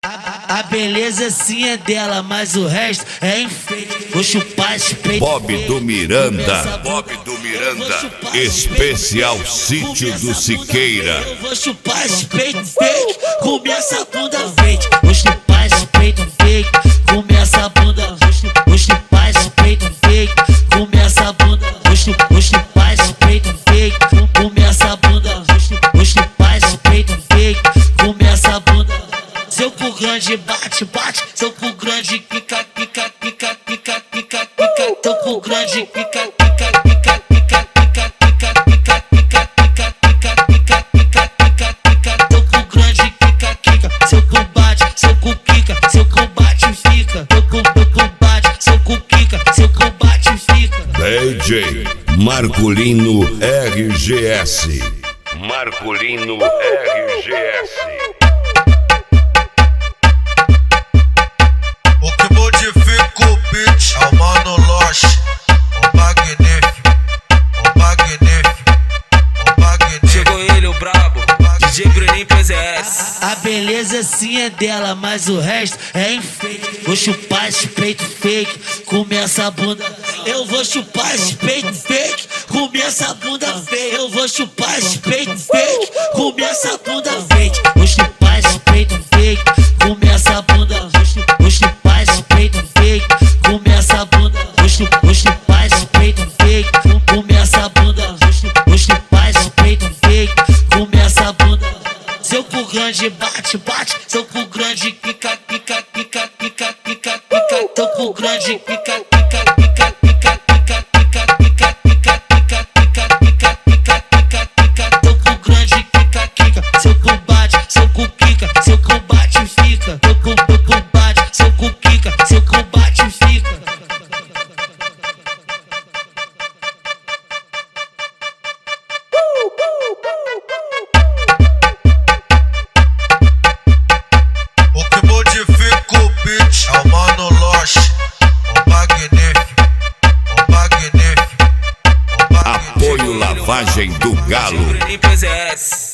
A beleza sim é dela, mas o resto é enfeite. Vou chupar esse peito. Bob do Miranda, especial Sítio do Siqueira. Eu vou chupar esse peito fake, comer essa bunda fake. Vou chupar esse peito fake, comer essa bunda. Vou chupar esse peito fake, comer essa bunda. Vou chupar esse peito fake, comer essa bunda. Vou chupar esse peito fake, comer essa bunda. Seu cu grande bate, bate, seu cu grande pica, pica, pica, pica, pica, pica. Seu cu grande pica, pica, pica, pica, pica, pica, pica, pica, pica, pica, pica, pica, pica, pica. Seu cu grande pica, pica, seu cu bate, seu cu pica, seu cu bate e fica. Seu cu bate, seu cu pica, seu cu bate e fica. DJ Marculino RGS. Marculino RGS. O que modifica o beat é o Mano Loche, o magnífico, o magnífico, o magnífico. Chegou ele, o brabo, DJ Bruninho PZS. A beleza sim é dela, mas o resto é enfeite. Vou chupar esse peito fake, comer essa bunda. Eu vou chupar esse peito fake, comer essa bunda fake. Eu vou chupar esse peito fake, comer essa bunda fake. Vou chupar esse peito fake, comer essa bunda. Vou chupar esse peito fake, comer essa bunda. Vou chupar esse peito fake, comer essa bunda. Vou chupar esse peito fake, comer essa bunda. Seu cu grande bate, bate, seu cu grande pica, pica, pica, pica, pica, pica. Seu cu grande pica, pica, pica, pica, pica, pica, pica, pica, pica, pica, pica, pica, pica, pica. Seu cu grande pica, pica, seu cu bate, seu cu pica, seu cu bate e fica. Seu cu bate, seu cu pica, seu cu bate e fica. O que modifica o beat é o Mano Loche, o magnífico, o magnífico, o magnífico. Apoio Lavagem do Galo. DJ Bruninho PZS.